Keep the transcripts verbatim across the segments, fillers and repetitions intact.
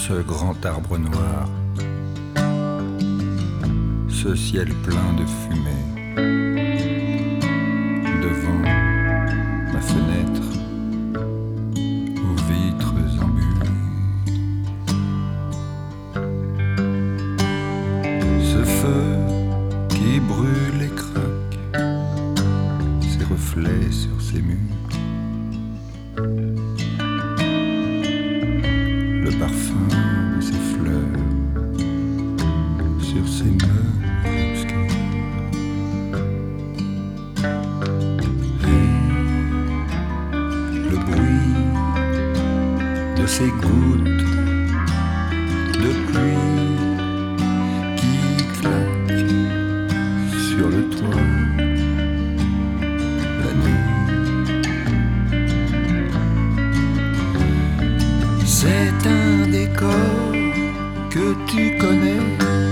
ce grand arbre noir, ce ciel plein de fumée, devant ma fenêtre aux vitres embuées. Ce feu qui brûle et craque, ses reflets sur ses murs, le parfum de ses fleurs sur ses meubles obscurs. Et le bruit de ses gouttes de pluie qui claquent sur le toit la nuit. C'est un décor que tu connais,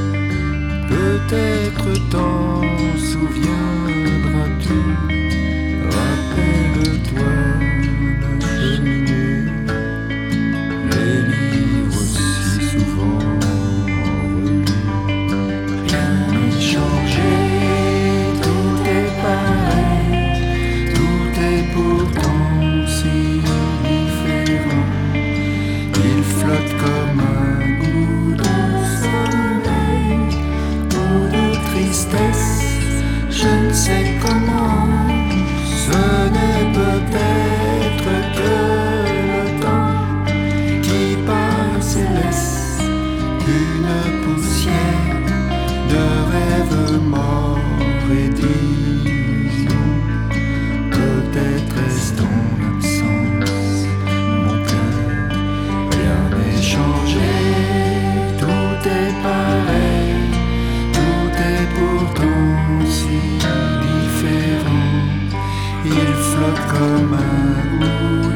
peut-être t'en souviendras-tu. Rappelle-toi la cheminée, les livres si souvent relus. Rien n'a changé, tout est pareil, tout est pourtant si différent. Il flotte comme un goût de soleil ou de tristesse, je ne sais comment. Ce n'est peut-être que le temps qui passe et laisse une poussière de rêves morts et d'illusions. Peut-être est-ce ton absence, mon cœur. Rien n'est changé, tout est pareil, tout est pourtant si différent. Il flotte comme un goût